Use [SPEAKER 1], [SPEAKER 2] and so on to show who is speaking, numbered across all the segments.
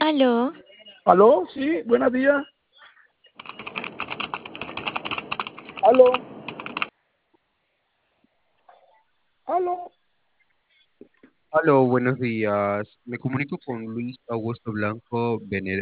[SPEAKER 1] Aló,
[SPEAKER 2] ¿Aló? Sí, buenos días. ¿Aló? ¿Aló?
[SPEAKER 3] Aló, buenos días. Me comunico con Luis Augusto Blanco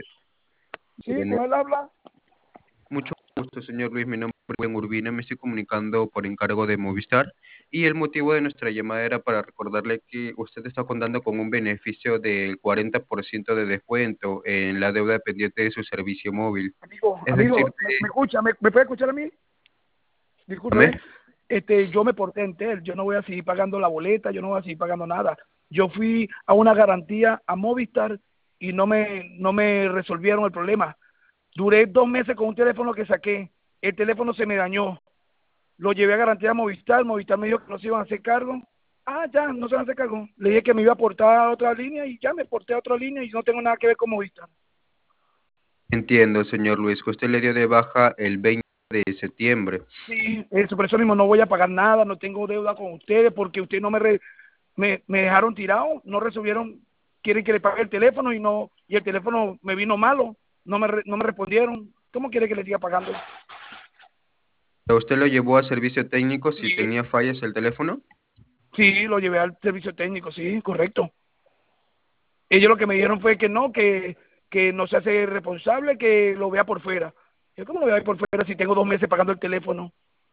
[SPEAKER 2] Sí, con él habla.
[SPEAKER 3] Mucho gusto, señor Luis. Mi nombre es Rubén Urbina. Me estoy comunicando por encargo de Movistar. Y el motivo de nuestra llamada era para recordarle que usted está contando con un beneficio del 40% de descuento en la deuda pendiente de su servicio móvil. Es decir,
[SPEAKER 2] ¿Me escucha? ¿Me puede escuchar a mí? Discúlpeme.
[SPEAKER 3] dígame.
[SPEAKER 2] Yo me porté entero, yo no voy a seguir pagando la boleta, yo no voy a seguir pagando nada. Yo fui a una garantía a Movistar y no me resolvieron el problema. Duré 2 meses con un teléfono que saqué, el teléfono se me dañó, lo llevé a garantía a Movistar, Movistar me dijo que no se iban a hacer cargo. Ah, ya, no se van a hacer cargo. Le dije que me iba a portar a otra línea y ya me porté a otra línea y no tengo nada que ver con Movistar.
[SPEAKER 3] Entiendo, señor Luis, que usted le dio de baja el 20 de septiembre.
[SPEAKER 2] Sí, eso, por eso mismo no voy a pagar nada, no tengo deuda con ustedes porque ustedes no me dejaron tirado, no resolvieron, quieren que le pague el teléfono y el teléfono me vino malo, no me respondieron. ¿Cómo quiere que le siga pagando?
[SPEAKER 3] ¿Usted lo llevó a servicio técnico si
[SPEAKER 2] Sí,
[SPEAKER 3] tenía fallas el teléfono?
[SPEAKER 2] sí, lo llevé al servicio técnico, sí, correcto. Ellos lo que me dijeron fue que que no se hace responsable, que lo vea por fuera. Yo, ¿cómo lo voy a ver por fuera si tengo 2 meses pagando el teléfono?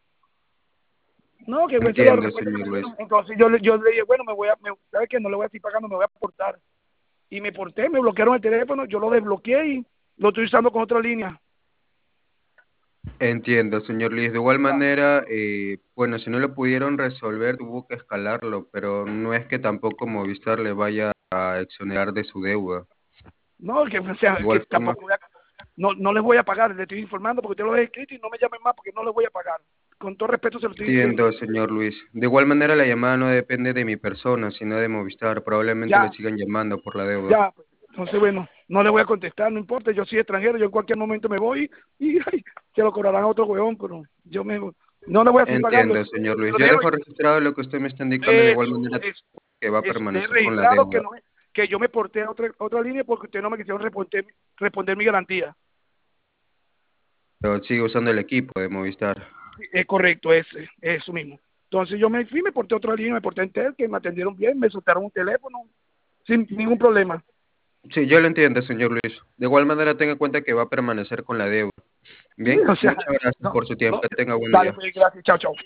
[SPEAKER 2] No, que esa es la
[SPEAKER 3] Entiendo,
[SPEAKER 2] respuesta que
[SPEAKER 3] señor
[SPEAKER 2] me
[SPEAKER 3] Luis.
[SPEAKER 2] dieron. Entonces yo le dije, bueno, ¿sabes qué? No le voy a seguir pagando, me voy a portar. Y me porté, me bloquearon el teléfono, yo lo desbloqueé y lo estoy usando con otra línea.
[SPEAKER 3] Entiendo, señor Luis. De igual manera, bueno, si no lo pudieron resolver, tuvo que escalarlo, pero no es que tampoco Movistar le vaya a exonerar de su deuda.
[SPEAKER 2] No, o sea,
[SPEAKER 3] De
[SPEAKER 2] que
[SPEAKER 3] igual forma,
[SPEAKER 2] tampoco no les voy a pagar, le estoy informando porque usted lo he escrito y no me llamen más porque no les voy a pagar. Con todo respeto se lo estoy diciendo.
[SPEAKER 3] entiendo, señor Luis. De igual manera, la llamada no depende de mi persona, sino de Movistar. Probablemente le
[SPEAKER 2] Ya,
[SPEAKER 3] sigan llamando por la deuda.
[SPEAKER 2] ya, pues, entonces bueno, no le voy a contestar, no importa, yo soy extranjero, yo en cualquier momento me voy y ay, se lo cobrarán a otro huevón, pero no le voy a seguir pagando.
[SPEAKER 3] Entiendo, señor Luis.
[SPEAKER 2] Pero
[SPEAKER 3] Yo dejo registrado lo que usted me está indicando, de igual
[SPEAKER 2] eso,
[SPEAKER 3] manera
[SPEAKER 2] eso,
[SPEAKER 3] que va a
[SPEAKER 2] eso, deje
[SPEAKER 3] permanecer con la
[SPEAKER 2] registrado
[SPEAKER 3] deuda.
[SPEAKER 2] que yo me porté a otra línea porque ustedes no me quisieron responder mi garantía.
[SPEAKER 3] Pero sigue usando el equipo de Movistar.
[SPEAKER 2] Sí, es correcto, eso mismo. Entonces yo me fui, me porté a otra línea, me porté en Tel, que me atendieron bien, me soltaron un teléfono sin ningún problema.
[SPEAKER 3] Sí, yo lo entiendo, señor Luis. De igual manera, tenga en cuenta que va a permanecer con la deuda.
[SPEAKER 2] Sí,
[SPEAKER 3] Bien,
[SPEAKER 2] o sea,
[SPEAKER 3] muchas gracias
[SPEAKER 2] no,
[SPEAKER 3] por su tiempo.
[SPEAKER 2] no,
[SPEAKER 3] Que tenga buen
[SPEAKER 2] dale,
[SPEAKER 3] día.
[SPEAKER 2] pues, gracias, chao, chao.